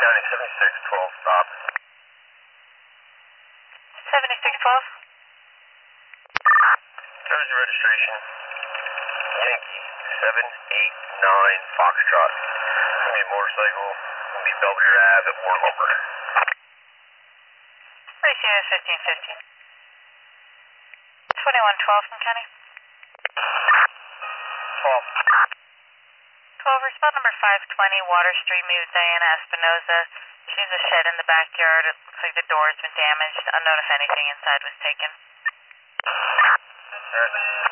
County 7612, stop. 7612? Jersey registration, Yankee 789 Foxtrot. It's going to be a motorcycle, it's going to be Belvedere Ave at War Lumber. Ratio is 1515. 2112 from County. 12. 12, respond number 520, Water Street, meet with Diana Espinoza. She has a shed in the backyard. It looks like the door has been damaged. Unknown if anything inside was taken. Alright.